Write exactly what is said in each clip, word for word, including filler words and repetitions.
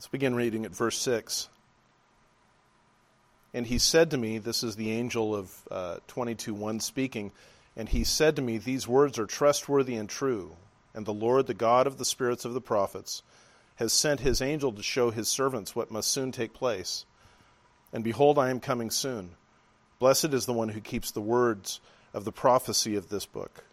Let's begin reading at verse six. And he said to me, this is the angel of uh, twenty-two one speaking, and he said to me, these words are trustworthy and true, and the Lord, the God of the spirits of the prophets, has sent his angel to show his servants what must soon take place. And behold, I am coming soon. Blessed is the one who keeps the words of the prophecy of this book.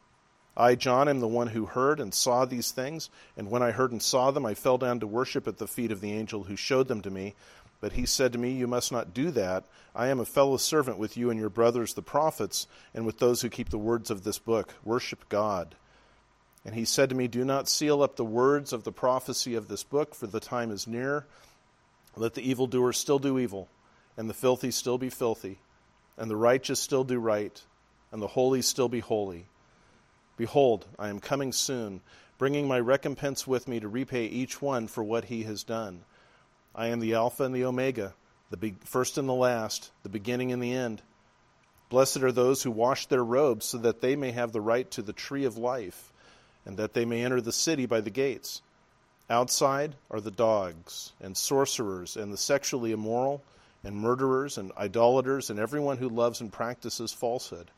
I, John, am the one who heard and saw these things, and when I heard and saw them, I fell down to worship at the feet of the angel who showed them to me. But he said to me, you must not do that. I am a fellow servant with you and your brothers the prophets, and with those who keep the words of this book. Worship God. And he said to me, do not seal up the words of the prophecy of this book, for the time is near. Let the evildoer still do evil, and the filthy still be filthy, and the righteous still do right, and the holy still be holy. Behold, I am coming soon, bringing my recompense with me to repay each one for what he has done. I am the Alpha and the Omega, the be- first and the last, the beginning and the end. Blessed are those who wash their robes, so that they may have the right to the tree of life, and that they may enter the city by the gates. Outside are the dogs, and sorcerers, and the sexually immoral, and murderers, and idolaters, and everyone who loves and practices falsehood.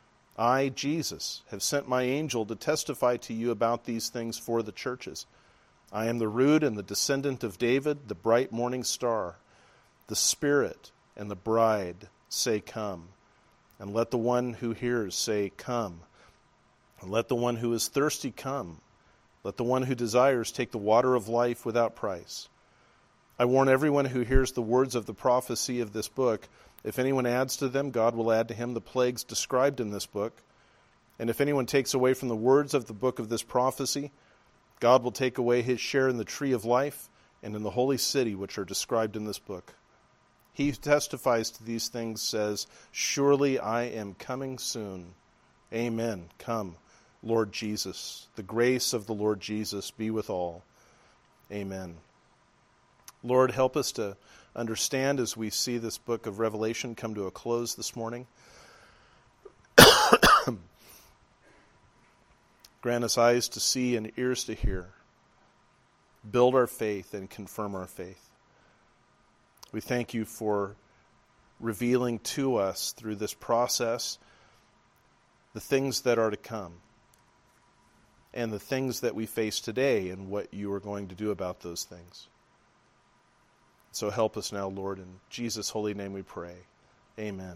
I, Jesus, have sent my angel to testify to you about these things for the churches. I am the root and the descendant of David, the bright morning star. The Spirit and the bride say, come. And let the one who hears say, come. And let the one who is thirsty come. Let the one who desires take the water of life without price. I warn everyone who hears the words of the prophecy of this book, if anyone adds to them, God will add to him the plagues described in this book. And if anyone takes away from the words of the book of this prophecy, God will take away his share in the tree of life and in the holy city which are described in this book. He who testifies to these things says, surely I am coming soon. Amen. Come, Lord Jesus. The grace of the Lord Jesus be with all. Amen. Lord, help us to understand as we see this book of Revelation come to a close this morning. Grant us eyes to see and ears to hear. Build our faith and confirm our faith. We thank you for revealing to us through this process the things that are to come and the things that we face today and what you are going to do about those things. So help us now, Lord. In Jesus' holy name we pray. Amen.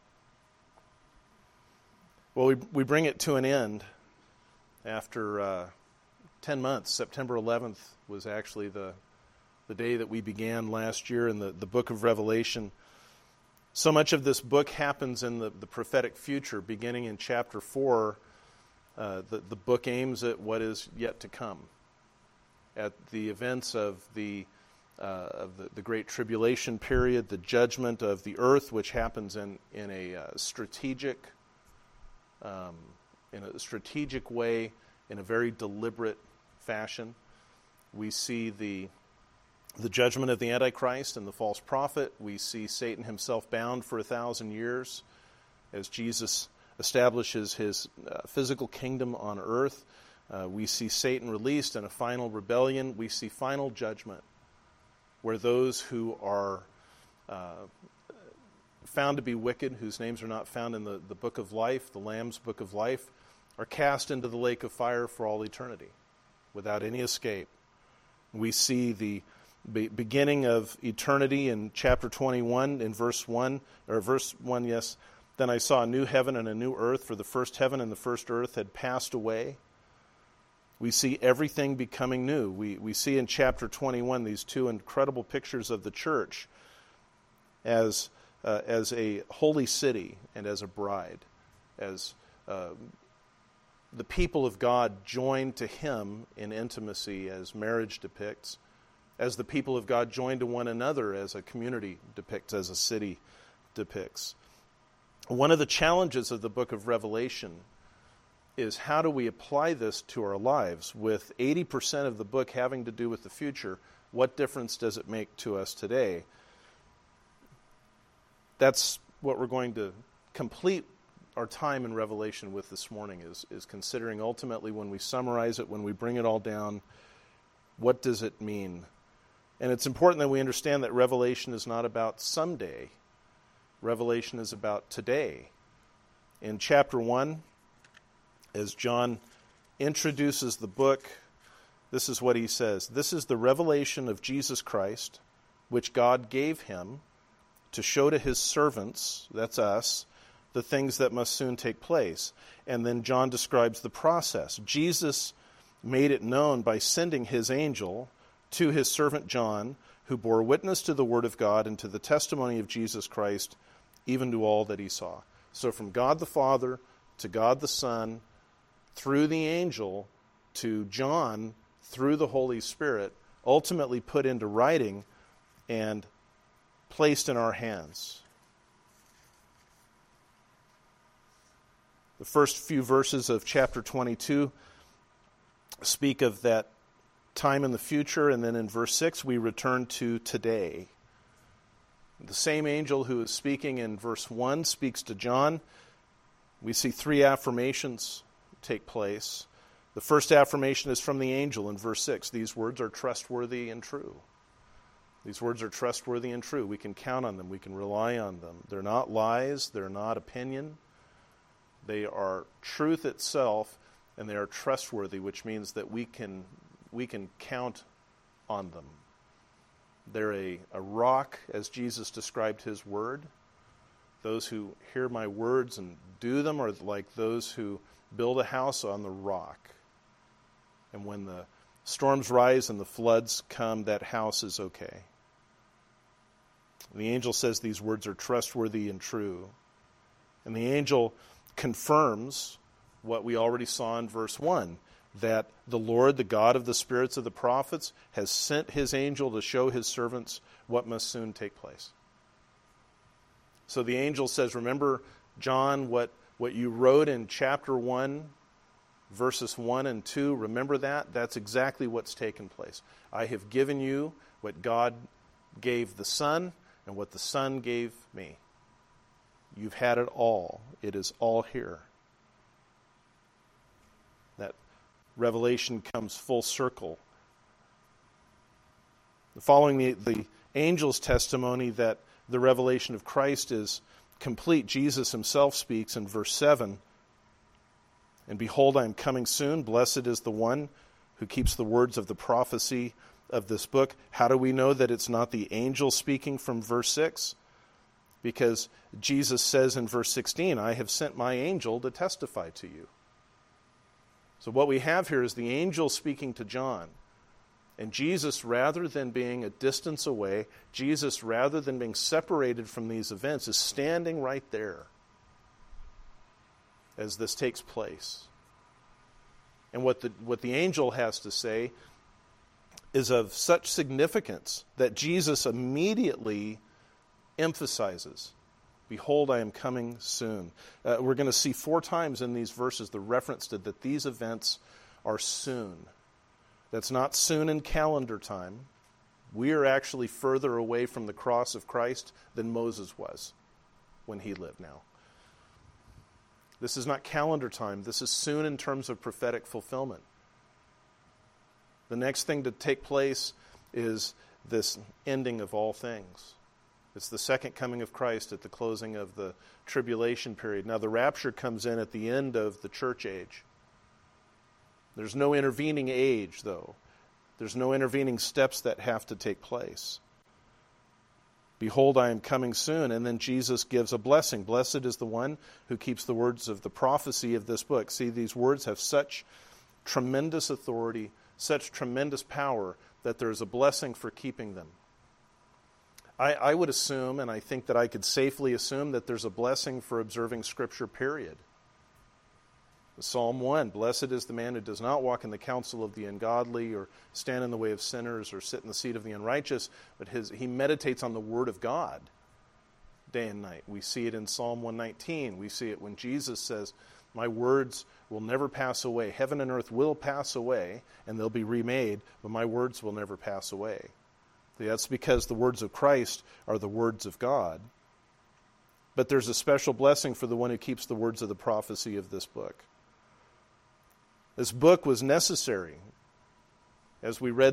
Well, we, we bring it to an end after uh, ten months. September eleventh was actually the, the day that we began last year in the, the book of Revelation. So much of this book happens in the, the prophetic future. Beginning in chapter four, uh, the, the book aims at what is yet to come, at the events of the Uh, of the, the Great Tribulation period, the judgment of the earth, which happens in, in a uh, strategic um, in a strategic way, in a very deliberate fashion. We see the the judgment of the Antichrist and the false prophet. We see Satan himself bound for a thousand years as Jesus establishes his uh, physical kingdom on earth. Uh, we see Satan released in a final rebellion. We see final judgment, where those who are uh, found to be wicked, whose names are not found in the, the book of life, the Lamb's book of life, are cast into the lake of fire for all eternity, without any escape. We see the be- beginning of eternity in chapter twenty-one, in verse one, or verse one, yes. Then I saw a new heaven and a new earth, for the first heaven and the first earth had passed away. We see everything becoming new. We we see in chapter twenty-one these two incredible pictures of the church as uh, as a holy city and as a bride, as uh, the people of God joined to him in intimacy as marriage depicts, as the people of God joined to one another as a community depicts, as a city depicts. One of the challenges of the book of Revelation is how do we apply this to our lives? With eighty percent of the book having to do with the future, what difference does it make to us today? That's what we're going to complete our time in Revelation with this morning, is, is considering ultimately when we summarize it, when we bring it all down, what does it mean And it's important that we understand that Revelation is not about someday. Revelation is about today. In chapter one, as John introduces the book, this is what he says. This is the revelation of Jesus Christ, which God gave him to show to his servants, that's us, the things that must soon take place. And then John describes the process. Jesus made it known by sending his angel to his servant John, who bore witness to the word of God and to the testimony of Jesus Christ, even to all that he saw. So from God the Father to God the Son, through the angel, to John, through the Holy Spirit, ultimately put into writing and placed in our hands. The first few verses of chapter twenty-two speak of that time in the future, and then in verse six we return to today. The same angel who is speaking in verse one speaks to John. We see three affirmations take place. The first affirmation is from the angel in verse six. These words are trustworthy and true. These words are trustworthy and true. We can count on them. We can rely on them. They're not lies. They're not opinion. They are truth itself, and they are trustworthy, which means that we can we can count on them. They're a, a rock, as Jesus described his word. Those who hear my words and do them are like those who build a house on the rock. And when the storms rise and the floods come, that house is okay. And the angel says these words are trustworthy and true. And the angel confirms what we already saw in verse one, that the Lord, the God of the spirits of the prophets, has sent his angel to show his servants what must soon take place. So the angel says, remember, John, what, what you wrote in chapter one, verses one and two, remember that? That's exactly what's taken place. I have given you what God gave the Son and what the Son gave me. You've had it all. It is all here. That revelation comes full circle. Following the, the angel's testimony that the revelation of Christ is complete, Jesus himself speaks in verse seven, and behold, I am coming soon. Blessed is the one who keeps the words of the prophecy of this book. How do we know that it's not the angel speaking from verse six? Because Jesus says in verse sixteen, I have sent my angel to testify to you. So what we have here is the angel speaking to John. And Jesus, rather than being a distance away, Jesus, rather than being separated from these events, is standing right there as this takes place. And what the, what the angel has to say is of such significance that Jesus immediately emphasizes, behold, I am coming soon. Uh, we're going to see four times in these verses the reference to that these events are soon. That's not soon in calendar time. We are actually further away from the cross of Christ than Moses was when he lived now. This is not calendar time. This is soon in terms of prophetic fulfillment. The next thing to take place is this ending of all things. It's the second coming of Christ at the closing of the tribulation period. Now, the rapture comes in at the end of the church age. There's no intervening age, though. There's no intervening steps that have to take place. Behold, I am coming soon. And then Jesus gives a blessing. Blessed is the one who keeps the words of the prophecy of this book. See, these words have such tremendous authority, such tremendous power, that there's a blessing for keeping them. I, I would assume, and I think that I could safely assume, that there's a blessing for observing Scripture, period. Psalm one, blessed is the man who does not walk in the counsel of the ungodly, or stand in the way of sinners, or sit in the seat of the unrighteous, but his, he meditates on the Word of God day and night. We see it in Psalm one nineteen. We see it when Jesus says, my words will never pass away. Heaven and earth will pass away, and they'll be remade, but my words will never pass away. That's because the words of Christ are the words of God. But there's a special blessing for the one who keeps the words of the prophecy of this book. This book was necessary. As we read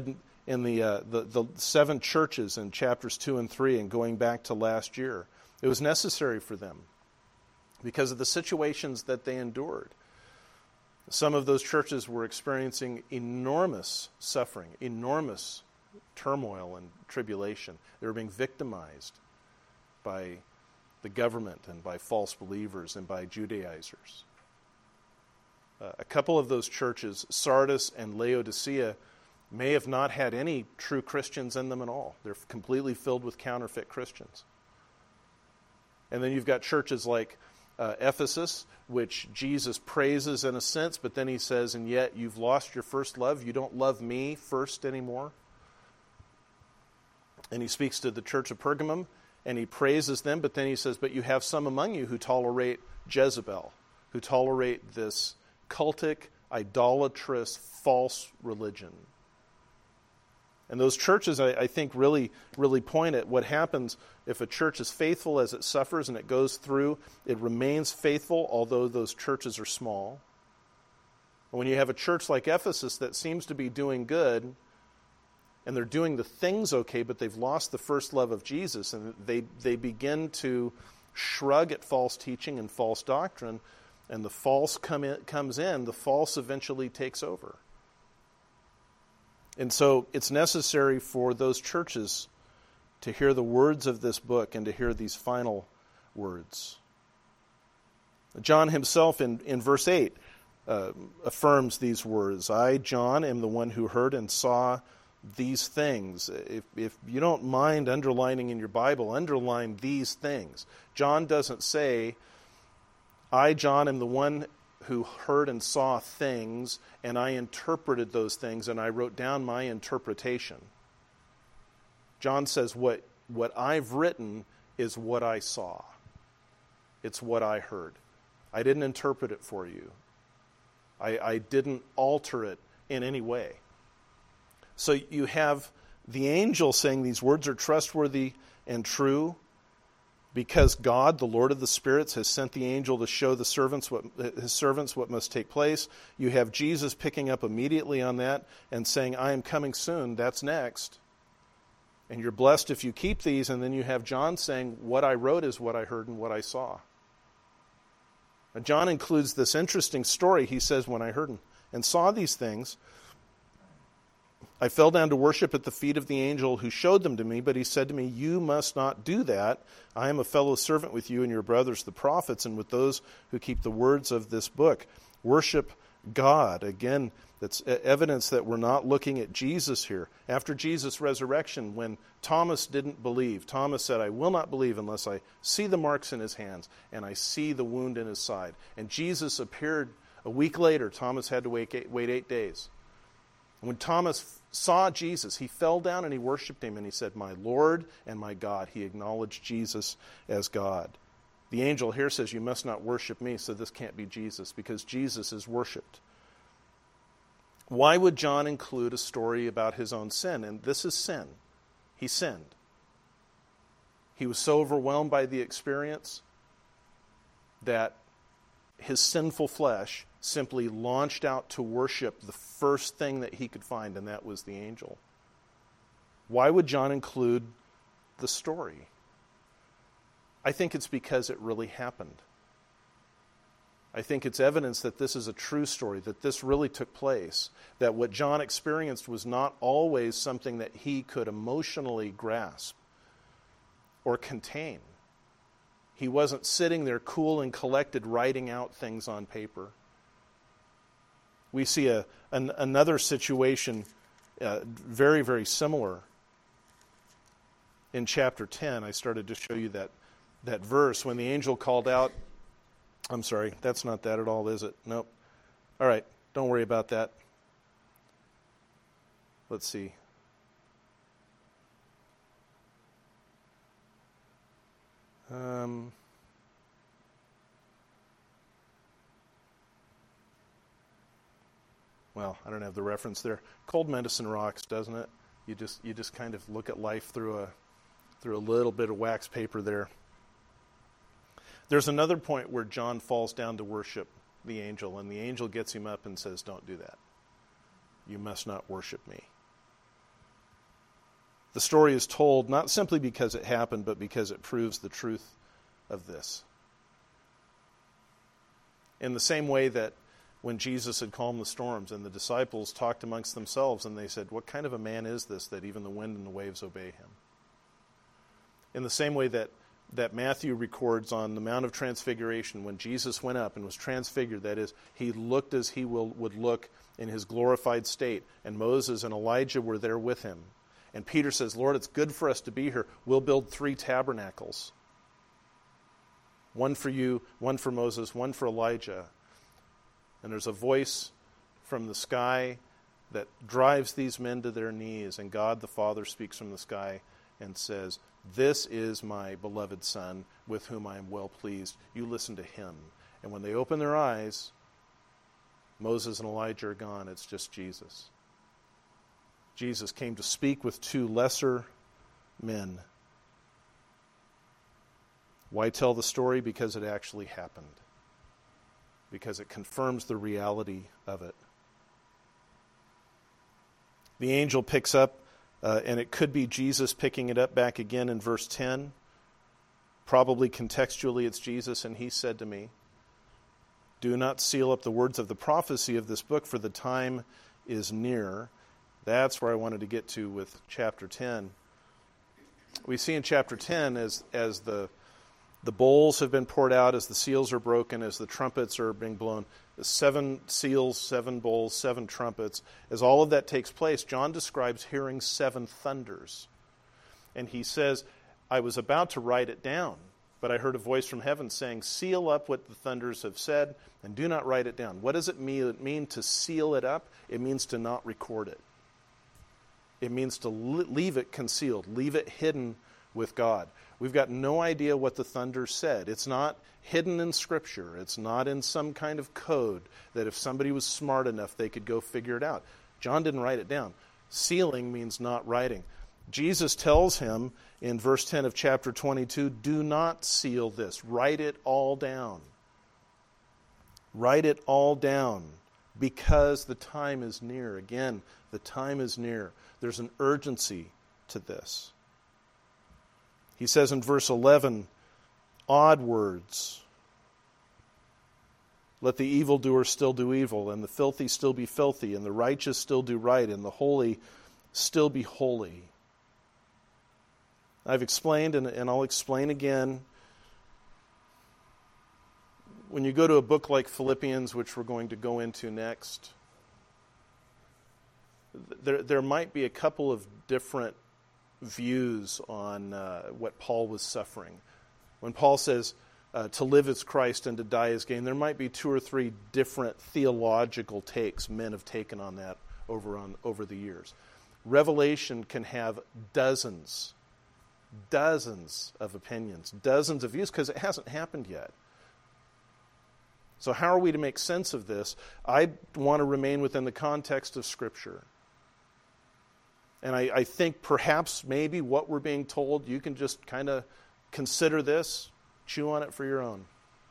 in the, uh, the the seven churches in chapters two and three and going back to last year. It was necessary for them because of the situations that they endured. Some of those churches were experiencing enormous suffering, enormous turmoil and tribulation. They were being victimized by the government and by false believers and by Judaizers. Uh, a couple of those churches, Sardis and Laodicea, may have not had any true Christians in them at all. They're completely filled with counterfeit Christians. And then you've got churches like uh, Ephesus, which Jesus praises in a sense, but then he says, and yet you've lost your first love. You don't love me first anymore. And he speaks to the church of Pergamum, and he praises them, but then he says, but you have some among you who tolerate Jezebel, who tolerate this cultic, idolatrous, false religion. And those churches, I, I think, really, really point at what happens if a church is faithful as it suffers and it goes through. It remains faithful, although those churches are small. And when you have a church like Ephesus that seems to be doing good, and they're doing the things okay, but they've lost the first love of Jesus, and they, they begin to shrug at false teaching and false doctrine, and the false come in, comes in, the false eventually takes over. And so it's necessary for those churches to hear the words of this book and to hear these final words. John himself in, in verse eight uh, affirms these words. I, John, am the one who heard and saw these things. If, if you don't mind underlining in your Bible, underline these things. John doesn't say, I, John, am the one who heard and saw things, and I interpreted those things, and I wrote down my interpretation. John says, what, what I've written is what I saw. It's what I heard. I didn't interpret it for you. I, I didn't alter it in any way. So you have the angel saying these words are trustworthy and true, because God, the Lord of the spirits, has sent the angel to show the servants what his servants what must take place. You have Jesus picking up immediately on that and saying, I am coming soon. That's next. And you're blessed if you keep these. And then you have John saying, what I wrote is what I heard and what I saw. Now, John includes this interesting story. He says, when I heard and saw these things, I fell down to worship at the feet of the angel who showed them to me, but he said to me, you must not do that. I am a fellow servant with you and your brothers, the prophets, and with those who keep the words of this book. Worship God. Again, that's evidence that we're not looking at Jesus here. After Jesus' resurrection, when Thomas didn't believe, Thomas said, I will not believe unless I see the marks in his hands and I see the wound in his side. And Jesus appeared a week later. Thomas had to wait eight, wait eight days. When Thomas saw Jesus, he fell down and he worshiped him, and he said, my Lord and my God. He acknowledged Jesus as God. The angel here says, you must not worship me, so this can't be Jesus, because Jesus is worshipped. Why would John include a story about his own sin? And this is sin. He sinned. He was so overwhelmed by the experience that his sinful flesh simply launched out to worship the first thing that he could find, and that was the angel. Why would John include the story? I think it's because it really happened. I think it's evidence that this is a true story, that this really took place, that what John experienced was not always something that he could emotionally grasp or contain. He wasn't sitting there cool and collected writing out things on paper. We see a, an, another situation uh, very, very similar in chapter ten. I started to show you that, that verse when the angel called out. I'm sorry, that's not that at all, is it? Nope. All right, don't worry about that. Let's see. Um... Well, I don't have the reference there. Cold medicine rocks, doesn't it? You just you just kind of look at life through a through a little bit of wax paper there. There's another point where John falls down to worship the angel, and the angel gets him up and says, don't do that. You must not worship me. The story is told not simply because it happened, but because it proves the truth of this. In the same way that when Jesus had calmed the storms and the disciples talked amongst themselves and they said, "What kind of a man is this that even the wind and the waves obey him?" In the same way that, that Matthew records on the Mount of Transfiguration, when Jesus went up and was transfigured, that is, he looked as he will, would look in his glorified state, and Moses and Elijah were there with him. And Peter says, "Lord, it's good for us to be here. We'll build three tabernacles. One for you, one for Moses, one for Elijah." And there's a voice from the sky that drives these men to their knees, and God the Father speaks from the sky and says, "This is my beloved Son, with whom I am well pleased. You listen to him." And when they open their eyes, Moses and Elijah are gone. It's just Jesus. Jesus came to speak with two lesser men. Why tell the story? Because it actually happened. Because it confirms the reality of it. The angel picks up, uh, and it could be Jesus picking it up back again in verse ten. Probably contextually it's Jesus, and he said to me, "Do not seal up the words of the prophecy of this book, for the time is near." That's where I wanted to get to with chapter ten. We see in chapter ten, as as the the bowls have been poured out, as the seals are broken, as the trumpets are being blown, seven seals, seven bowls, seven trumpets. As all of that takes place, John describes hearing seven thunders. And he says, "I was about to write it down, but I heard a voice from heaven saying, 'Seal up what the thunders have said, and do not write it down.'" What does it mean, it mean to seal it up? It means to not record it. It means to leave it concealed, leave it hidden with God. We've got no idea what the thunder said. It's not hidden in Scripture. It's not in some kind of code that if somebody was smart enough, they could go figure it out. John didn't write it down. Sealing means not writing. Jesus tells him in verse ten of chapter twenty-two, "Do not seal this. Write it all down. Write it all down, because the time is near." Again, the time is near. There's an urgency to this. He says in verse eleven, odd words. "Let the evildoer still do evil, and the filthy still be filthy, and the righteous still do right, and the holy still be holy." I've explained, and, and I'll explain again. When you go to a book like Philippians, which we're going to go into next, there, there might be a couple of different views on uh, what Paul was suffering. When Paul says uh, to live is Christ and to die is gain, there might be two or three different theological takes men have taken on that over on over the years. Revelation can have dozens, dozens of opinions, dozens of views, because it hasn't happened yet. So how are we to make sense of this? I want to remain within the context of Scripture. And I, I think perhaps maybe what we're being told, you can just kind of consider this, chew on it for your own.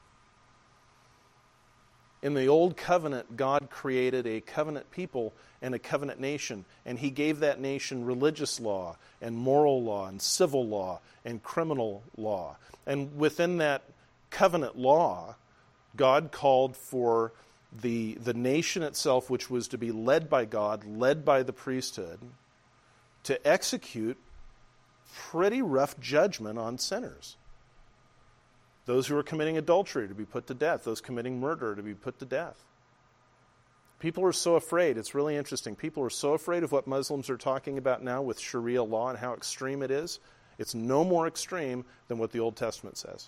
In the Old Covenant, God created a covenant people and a covenant nation, and He gave that nation religious law and moral law and civil law and criminal law. And within that covenant law, God called for the, the nation itself, which was to be led by God, led by the priesthood, to execute pretty rough judgment on sinners. Those who are committing adultery to be put to death. Those committing murder to be put to death. People are so afraid. It's really interesting. People are so afraid of what Muslims are talking about now with Sharia law and how extreme it is. It's no more extreme than what the Old Testament says.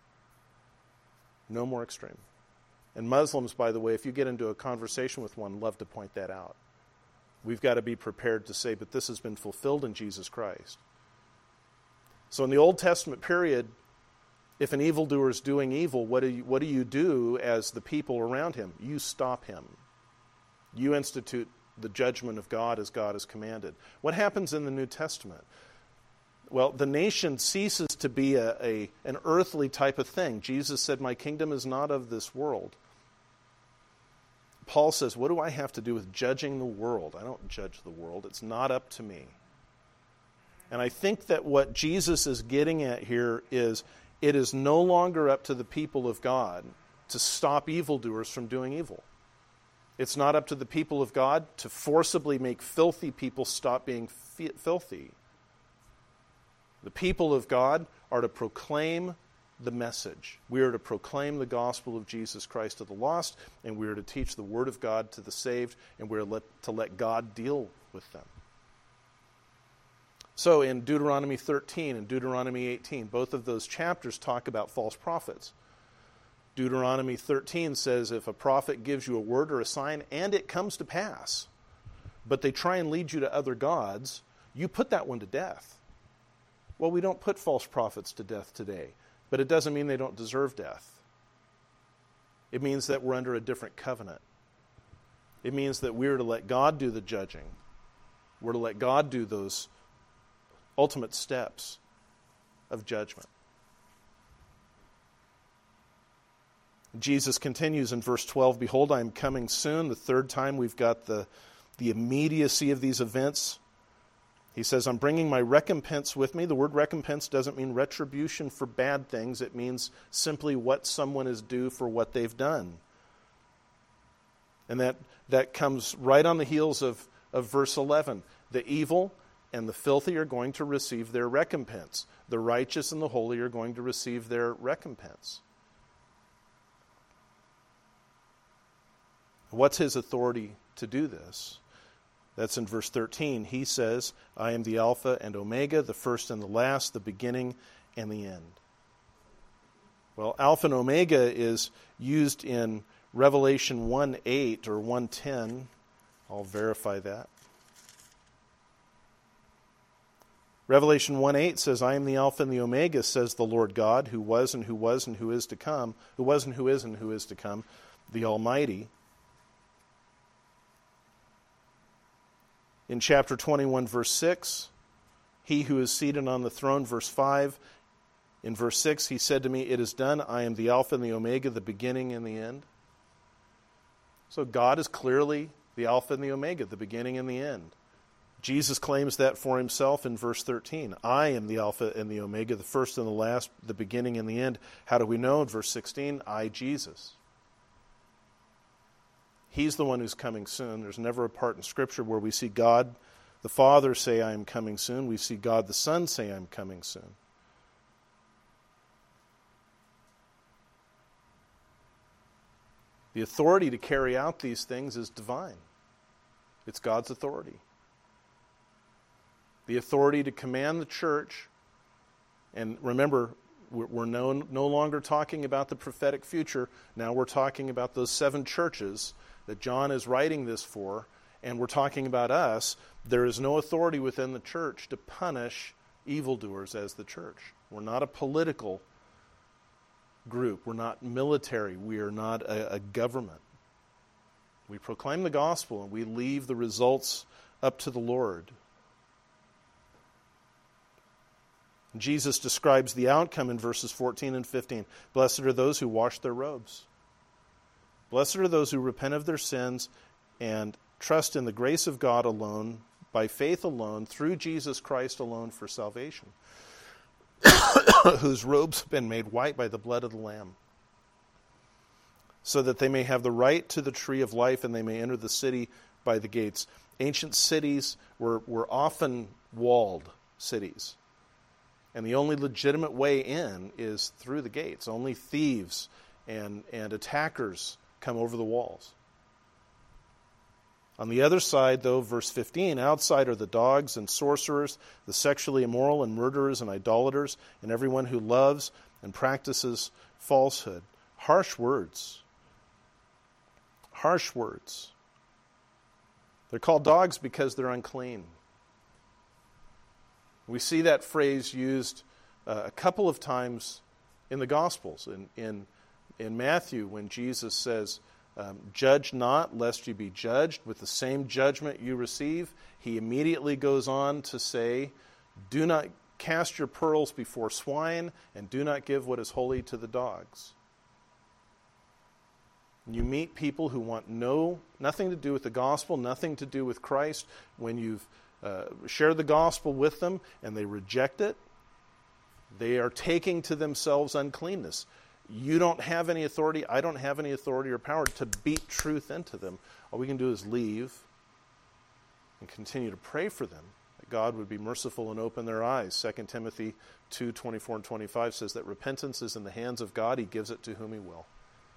No more extreme. And Muslims, by the way, if you get into a conversation with one, love to point that out. We've got to be prepared to say, but this has been fulfilled in Jesus Christ. So in the Old Testament period, if an evildoer is doing evil, what do you, what do you do as the people around him? You stop him. You institute the judgment of God as God has commanded. What happens in the New Testament? Well, the nation ceases to be a, a, an earthly type of thing. Jesus said, "My kingdom is not of this world." Paul says, what do I have to do with judging the world? I don't judge the world. It's not up to me. And I think that what Jesus is getting at here is it is no longer up to the people of God to stop evildoers from doing evil. It's not up to the people of God to forcibly make filthy people stop being fi- filthy. The people of God are to proclaim the message. We are to proclaim the gospel of Jesus Christ to the lost, and we are to teach the word of God to the saved, and we are let, to let God deal with them. So in Deuteronomy thirteen and Deuteronomy eighteen, both of those chapters talk about false prophets. Deuteronomy thirteen says if a prophet gives you a word or a sign and it comes to pass, but they try and lead you to other gods, you put that one to death. Well, we don't put false prophets to death today, but it doesn't mean they don't deserve death. It means that we're under a different covenant. It means that we're to let God do the judging. We're to let God do those ultimate steps of judgment. Jesus continues in verse twelve, "Behold, I am coming soon." The third time we've got the, the immediacy of these events. He says, "I'm bringing my recompense with me." The word recompense doesn't mean retribution for bad things. It means simply what someone is due for what they've done. And that, that comes right on the heels of, of verse eleven. The evil and the filthy are going to receive their recompense. The righteous and the holy are going to receive their recompense. What's his authority to do this? That's in verse thirteen. He says, "I am the Alpha and Omega, the first and the last, the beginning and the end." Well, Alpha and Omega is used in Revelation one eight or one ten. I'll verify that. Revelation one eight says, "I am the Alpha and the Omega, says the Lord God, who was and who was and who is to come, who was and who is and who is to come, the Almighty." In chapter twenty-one, verse six, "He who is seated on the throne," verse five, in verse six, "He said to me, 'It is done. I am the Alpha and the Omega, the beginning and the end.'" So God is clearly the Alpha and the Omega, the beginning and the end. Jesus claims that for himself in verse thirteen. "I am the Alpha and the Omega, the first and the last, the beginning and the end." How do we know? In verse sixteen, "I, Jesus." He's the one who's coming soon. There's never a part in Scripture where we see God the Father say, "I am coming soon." We see God the Son say, "I'm coming soon." The authority to carry out these things is divine. It's God's authority. The authority to command the church, and remember, we're no, no longer talking about the prophetic future. Now we're talking about those seven churches that John is writing this for, and we're talking about us. There is no authority within the church to punish evildoers as the church. We're not a political group. We're not military. We are not a, a government. We proclaim the gospel and we leave the results up to the Lord. Jesus describes the outcome in verses fourteen and fifteen. "Blessed are those who wash their robes. Blessed are those who repent of their sins and trust in the grace of God alone, by faith alone, through Jesus Christ alone for salvation, whose robes have been made white by the blood of the Lamb, so that they may have the right to the tree of life and they may enter the city by the gates." Ancient cities were, were often walled cities. And the only legitimate way in is through the gates. Only thieves and, and attackers come over the walls. On the other side, though, verse fifteen, "Outside are the dogs and sorcerers, the sexually immoral and murderers and idolaters, and everyone who loves and practices falsehood." Harsh words. Harsh words. They're called dogs because they're unclean. We see that phrase used uh, a couple of times in the Gospels. In, in, in Matthew, when Jesus says, um, "Judge not, lest you be judged. With the same judgment you receive," he immediately goes on to say, "Do not cast your pearls before swine, and do not give what is holy to the dogs." You meet people who want no nothing to do with the gospel, nothing to do with Christ, when you've uh, share the gospel with them and they reject it, they are taking to themselves uncleanness. You don't have any authority, I don't have any authority or power to beat truth into them. All we can do is leave and continue to pray for them, that God would be merciful and open their eyes. Second Timothy two, twenty-four and twenty-five says that repentance is in the hands of God. He gives it to whom he will.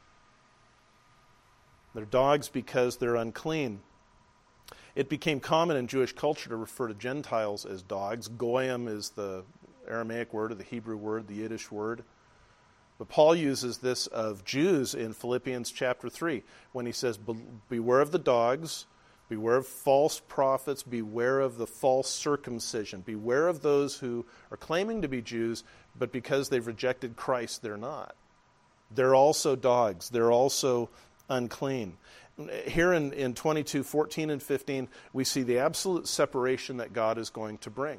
They're dogs because they're unclean. It became common in Jewish culture to refer to Gentiles as dogs. Goyim is the Aramaic word or the Hebrew word, the Yiddish word. But Paul uses this of Jews in Philippians chapter three when he says, beware of the dogs, beware of false prophets, beware of the false circumcision, beware of those who are claiming to be Jews, but because they've rejected Christ, they're not. They're also dogs. They're also unclean. Here in, in twenty-two, fourteen and fifteen, we see the absolute separation that God is going to bring.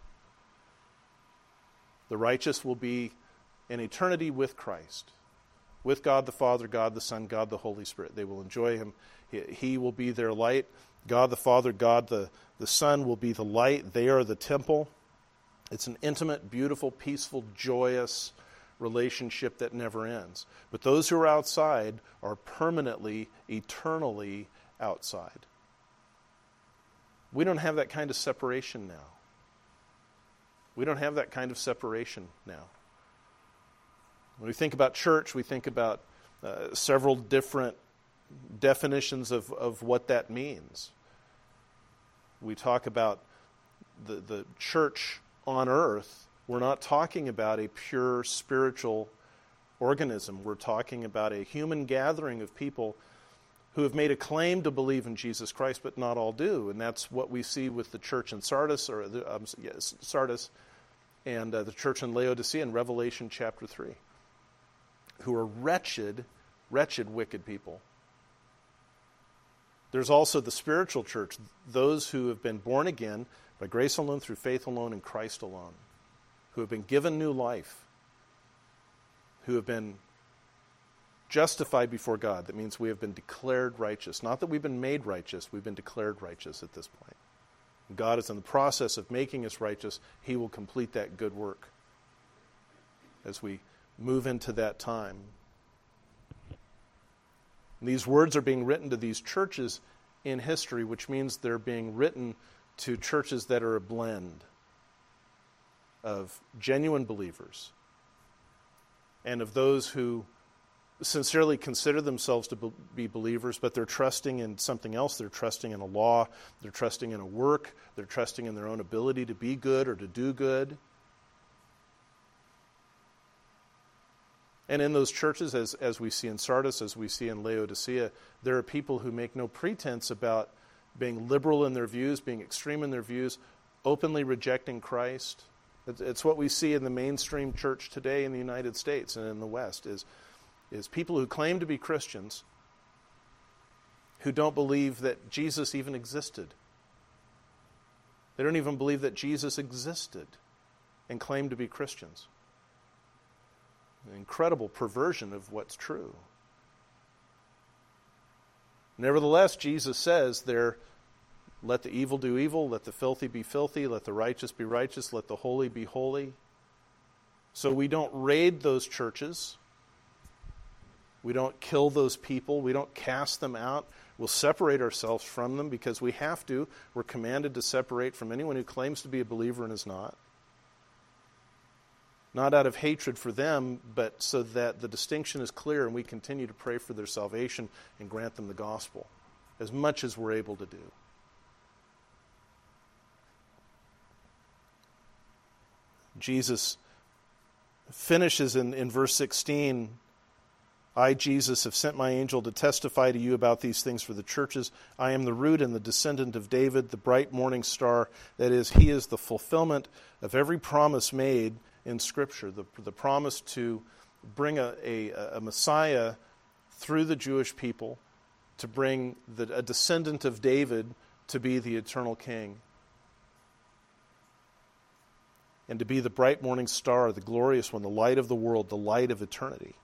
The righteous will be in eternity with Christ, with God the Father, God the Son, God the Holy Spirit. They will enjoy him. He, he will be their light. God the Father, God the, the Son will be the light. They are the temple. It's an intimate, beautiful, peaceful, joyous relationship that never ends. But those who are outside are permanently, eternally outside. We don't have that kind of separation now. We don't have that kind of separation now. When we think about church, we think about uh, several different definitions of, of what that means. We talk about the, the church on earth. We're not talking about a pure spiritual organism. We're talking about a human gathering of people who have made a claim to believe in Jesus Christ, but not all do. And that's what we see with the church in Sardis, or the, um, yes, Sardis, and uh, the church in Laodicea in Revelation chapter three, who are wretched, wretched, wicked people. There's also the spiritual church, those who have been born again by grace alone, through faith alone, in Christ alone, who have been given new life, who have been justified before God. That means we have been declared righteous. Not that we've been made righteous, we've been declared righteous at this point. God is in the process of making us righteous. He will complete that good work as we move into that time. And these words are being written to these churches in history, which means they're being written to churches that are a blend of genuine believers and of those who sincerely consider themselves to be believers, but they're trusting in something else. They're trusting in a law. They're trusting in a work. They're trusting in their own ability to be good or to do good. And in those churches, as, as we see in Sardis, as we see in Laodicea, there are people who make no pretense about being liberal in their views, being extreme in their views, openly rejecting Christ. It's, it's what we see in the mainstream church today in the United States and in the West, is, is people who claim to be Christians who don't believe that Jesus even existed. They don't even believe that Jesus existed and claim to be Christians. An incredible perversion of what's true. Nevertheless, Jesus says there, let the evil do evil, let the filthy be filthy, let the righteous be righteous, let the holy be holy. So we don't raid those churches. We don't kill those people. We don't cast them out. We'll separate ourselves from them because we have to. We're commanded to separate from anyone who claims to be a believer and is not. Not out of hatred for them, but so that the distinction is clear and we continue to pray for their salvation and grant them the gospel as much as we're able to do. Jesus finishes in, in verse sixteen, I, Jesus, have sent my angel to testify to you about these things for the churches. I am the root and the descendant of David, the bright morning star. That is, he is the fulfillment of every promise made in Scripture, the, the promise to bring a, a, a Messiah through the Jewish people, to bring the, a descendant of David to be the eternal king, and to be the bright morning star, the glorious one, the light of the world, the light of eternity.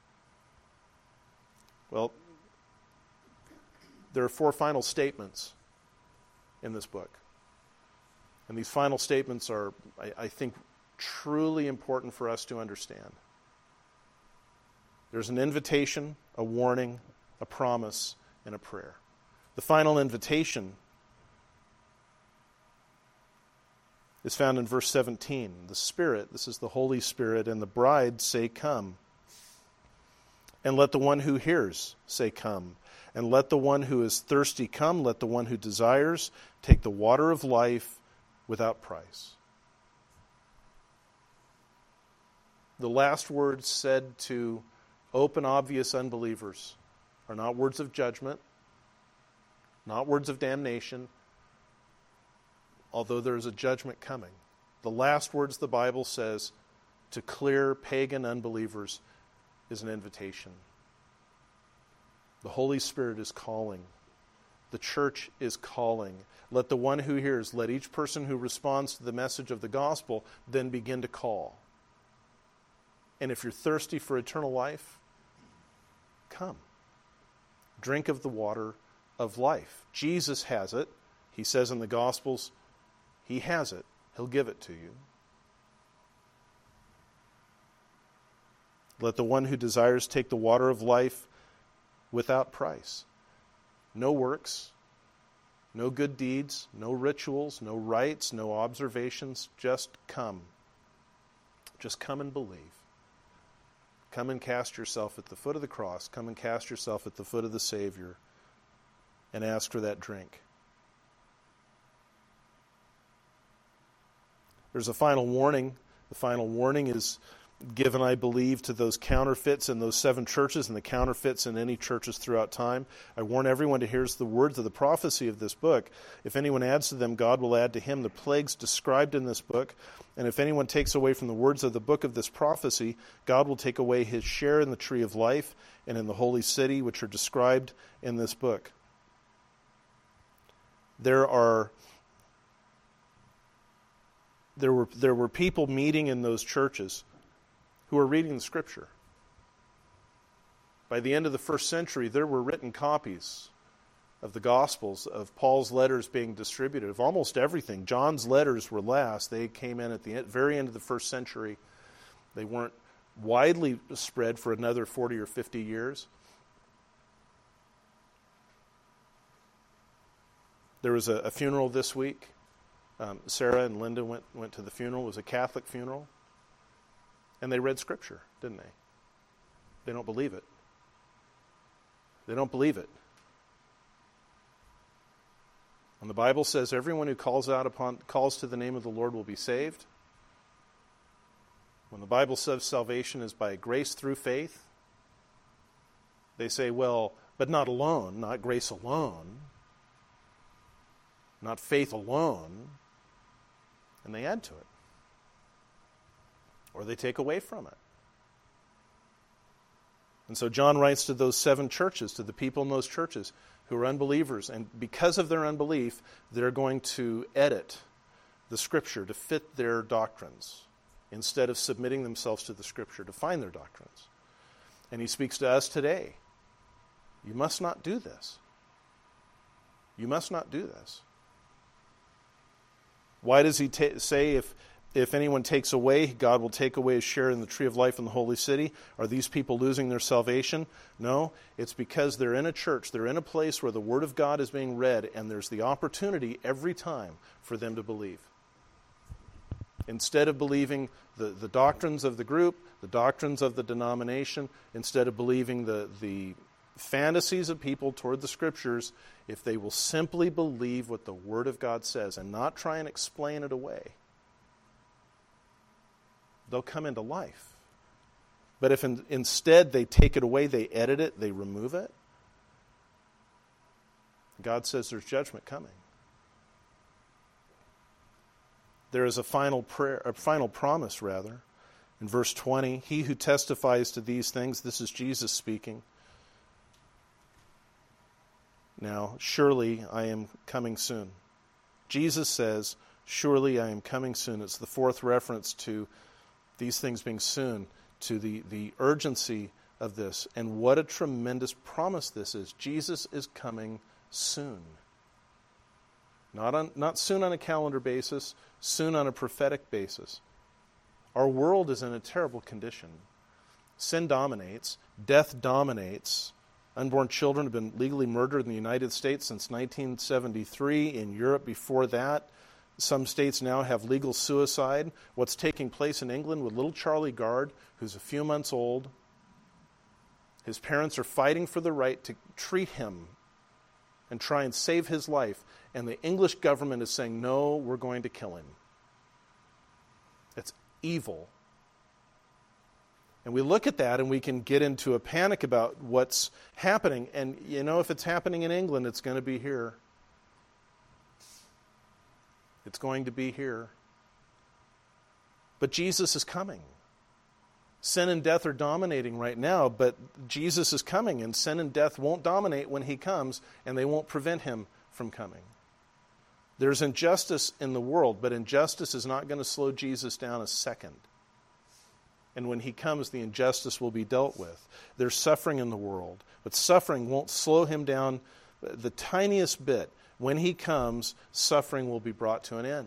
Well, there are four final statements in this book. And these final statements are, I, I think, truly important for us to understand. There's an invitation, a warning, a promise, and a prayer. The final invitation is found in verse seventeen. The Spirit, this is the Holy Spirit, and the bride say, "Come." And let the one who hears say, "Come." And let the one who is thirsty come. Let the one who desires take the water of life without price. The last words said to open, obvious unbelievers are not words of judgment, not words of damnation, although there is a judgment coming. The last words the Bible says to clear pagan unbelievers is an invitation. The Holy Spirit is calling. The church is calling. Let the one who hears, let each person who responds to the message of the gospel then begin to call. And if you're thirsty for eternal life, come. Drink of the water of life. Jesus has it. He says in the Gospels, He has it. He'll give it to you. Let the one who desires take the water of life without price. No works, no good deeds, no rituals, no rites, no observations. Just come. Just come and believe. Come and cast yourself at the foot of the cross. Come and cast yourself at the foot of the Savior and ask for that drink. There's a final warning. The final warning is given, I believe, to those counterfeits in those seven churches and the counterfeits in any churches throughout time. I warn everyone to hear the words of the prophecy of this book. If anyone adds to them, God will add to him the plagues described in this book. And if anyone takes away from the words of the book of this prophecy, God will take away his share in the tree of life and in the holy city, which are described in this book. There are there were there were people meeting in those churches who were reading the Scripture. By the end of the first century, there were written copies of the Gospels, of Paul's letters being distributed, of almost everything. John's letters were last. They came in at the very end of the first century. They weren't widely spread for another forty or fifty years. There was a, a funeral this week. Um, Sarah and Linda went, went to the funeral. It was a Catholic funeral. And they read Scripture, didn't they? They don't believe it. They don't believe it. And the Bible says everyone who calls out upon calls to the name of the Lord will be saved. When the Bible says salvation is by grace through faith, they say, well, but not alone, not grace alone, not faith alone, and they add to it. Or they take away from it. And so John writes to those seven churches, to the people in those churches who are unbelievers, and because of their unbelief, they're going to edit the Scripture to fit their doctrines instead of submitting themselves to the Scripture to find their doctrines. And he speaks to us today. You must not do this. You must not do this. Why does he ta- say if If anyone takes away, God will take away his share in the tree of life in the holy city? Are these people losing their salvation? No, it's because they're in a church, they're in a place where the Word of God is being read, and there's the opportunity every time for them to believe. Instead of believing the, the doctrines of the group, the doctrines of the denomination, instead of believing the, the fantasies of people toward the Scriptures, if they will simply believe what the Word of God says and not try and explain it away, they'll come into life. But if in, instead they take it away, they edit it, they remove it, God says there's judgment coming. There is a final prayer, a final promise rather, in verse twenty. He who testifies to these things, this is Jesus speaking. Now, surely I am coming soon. Jesus says, surely I am coming soon. It's the fourth reference to these things being soon, to the, the urgency of this. And what a tremendous promise this is. Jesus is coming soon. Not on, not soon on a calendar basis, soon on a prophetic basis. Our world is in a terrible condition. Sin dominates. Death dominates. Unborn children have been legally murdered in the United States since nineteen seventy-three. In Europe before that. Some states now have legal suicide. What's taking place in England with little Charlie Gard, who's a few months old. His parents are fighting for the right to treat him and try and save his life. And the English government is saying, no, we're going to kill him. It's evil. And we look at that and we can get into a panic about what's happening. And, you know, if it's happening in England, it's going to be here. It's going to be here. But Jesus is coming. Sin and death are dominating right now, but Jesus is coming, and sin and death won't dominate when he comes, and they won't prevent him from coming. There's injustice in the world, but injustice is not going to slow Jesus down a second. And when he comes, the injustice will be dealt with. There's suffering in the world, but suffering won't slow him down the tiniest bit. When he comes, suffering will be brought to an end.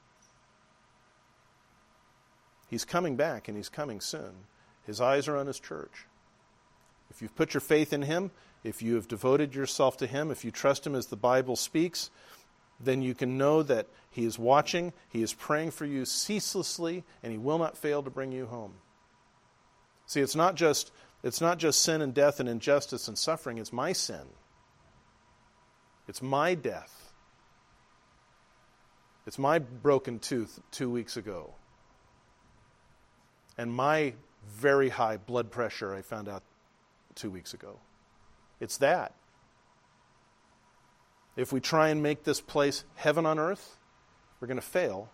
He's coming back, and he's coming soon. His eyes are on his church. If you've put your faith in him, if you have devoted yourself to him, if you trust him as the Bible speaks, then you can know that he is watching, he is praying for you ceaselessly, and he will not fail to bring you home. See, it's not just, it's not just sin and death and injustice and suffering, it's my sin. It's my death. It's my broken tooth two weeks ago. And my very high blood pressure I found out two weeks ago. It's that. If we try and make this place heaven on earth, we're going to fail.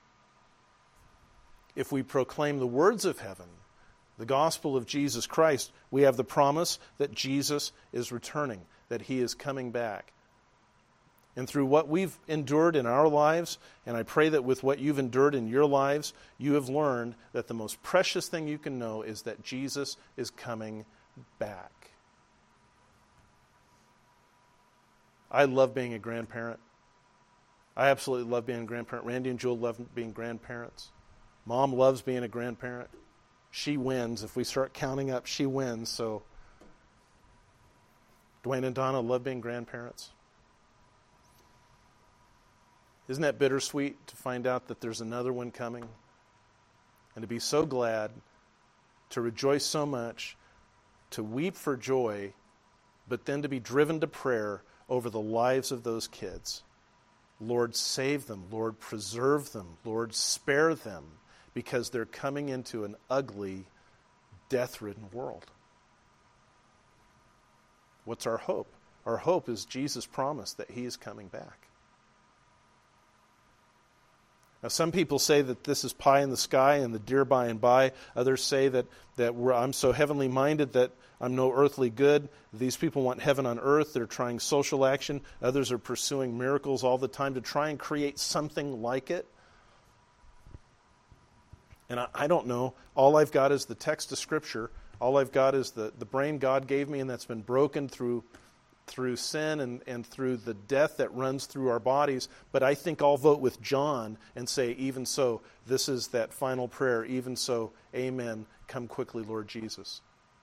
If we proclaim the words of heaven, the gospel of Jesus Christ, we have the promise that Jesus is returning, that he is coming back. And through what we've endured in our lives, and I pray that with what you've endured in your lives, you have learned that the most precious thing you can know is that Jesus is coming back. I love being a grandparent. I absolutely love being a grandparent. Randy and Jewel love being grandparents. Mom loves being a grandparent. She wins. If we start counting up, she wins. So Dwayne and Donna love being grandparents. Isn't that bittersweet to find out that there's another one coming? And to be so glad, to rejoice so much, to weep for joy, but then to be driven to prayer over the lives of those kids. Lord, save them. Lord, preserve them. Lord, spare them, because they're coming into an ugly, death-ridden world. What's our hope? Our hope is Jesus' promise that he is coming back. Now, some people say that this is pie in the sky and the dear by and by. Others say that, that we're, I'm so heavenly minded that I'm no earthly good. These people want heaven on earth. They're trying social action. Others are pursuing miracles all the time to try and create something like it. And I, I don't know. All I've got is the text of Scripture. All I've got is the, the brain God gave me, and that's been broken through through sin and, and through the death that runs through our bodies. But I think I'll vote with John and say, even so, this is that final prayer. Even so, amen. Come quickly, Lord Jesus.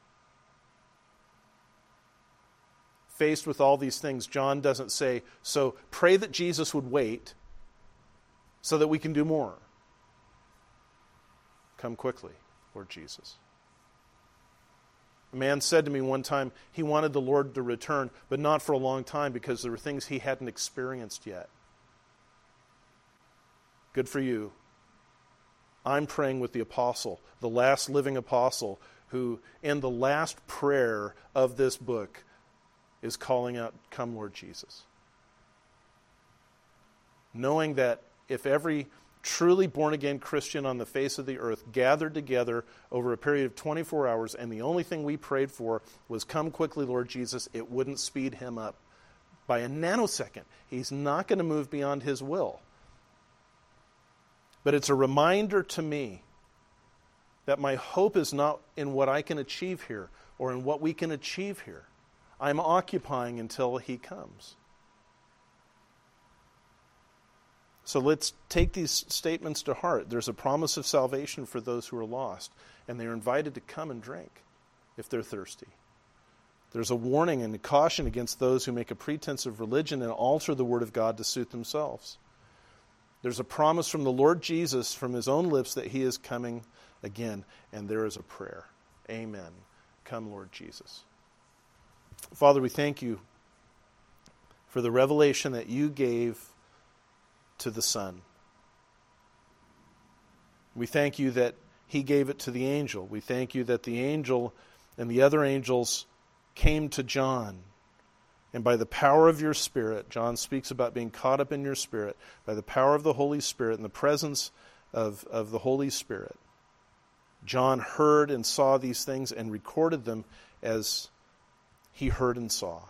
Faced with all these things, John doesn't say, so pray that Jesus would wait so that we can do more. Come quickly, Lord Jesus. A man said to me one time he wanted the Lord to return, but not for a long time because there were things he hadn't experienced yet. Good for you. I'm praying with the apostle, the last living apostle, who in the last prayer of this book is calling out, come Lord Jesus. Knowing that if every truly born-again Christian on the face of the earth gathered together over a period of twenty-four hours, and the only thing we prayed for was, come quickly, Lord Jesus, it wouldn't speed him up by a nanosecond. He's not going to move beyond his will. But it's a reminder to me that my hope is not in what I can achieve here or in what we can achieve here. I'm occupying until he comes. So let's take these statements to heart. There's a promise of salvation for those who are lost, and they're invited to come and drink if they're thirsty. There's a warning and a caution against those who make a pretense of religion and alter the word of God to suit themselves. There's a promise from the Lord Jesus, from his own lips, that he is coming again. And there is a prayer. Amen. Come, Lord Jesus. Father, we thank you for the revelation that you gave to the Son. We thank you that he gave it to the angel. We thank you that the angel and the other angels came to John. And by the power of your Spirit, John speaks about being caught up in your Spirit, by the power of the Holy Spirit and the presence of, of the Holy Spirit, John heard and saw these things and recorded them as he heard and saw.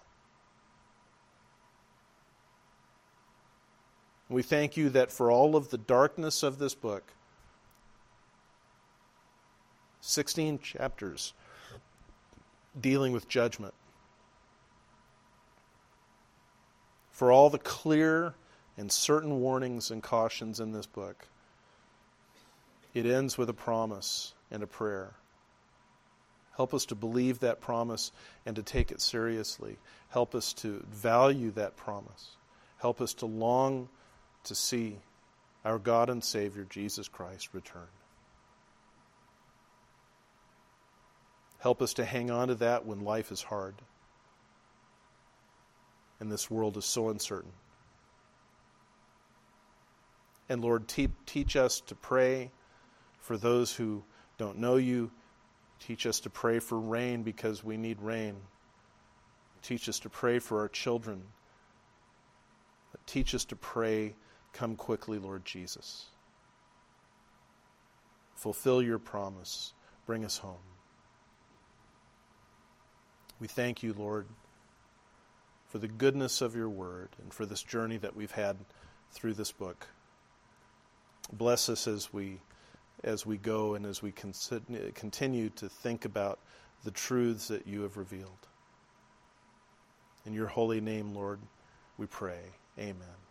We thank you that for all of the darkness of this book, sixteen chapters dealing with judgment, for all the clear and certain warnings and cautions in this book, it ends with a promise and a prayer. Help us to believe that promise and to take it seriously. Help us to value that promise. Help us to long to see our God and Savior, Jesus Christ, return. Help us to hang on to that when life is hard and this world is so uncertain. And Lord, te- teach us to pray for those who don't know you. Teach us to pray for rain because we need rain. Teach us to pray for our children. Teach us to pray, come quickly, Lord Jesus. Fulfill your promise. Bring us home. We thank you, Lord, for the goodness of your word and for this journey that we've had through this book. Bless us as we as we go and as we continue to think about the truths that you have revealed. In your holy name, Lord, we pray. Amen.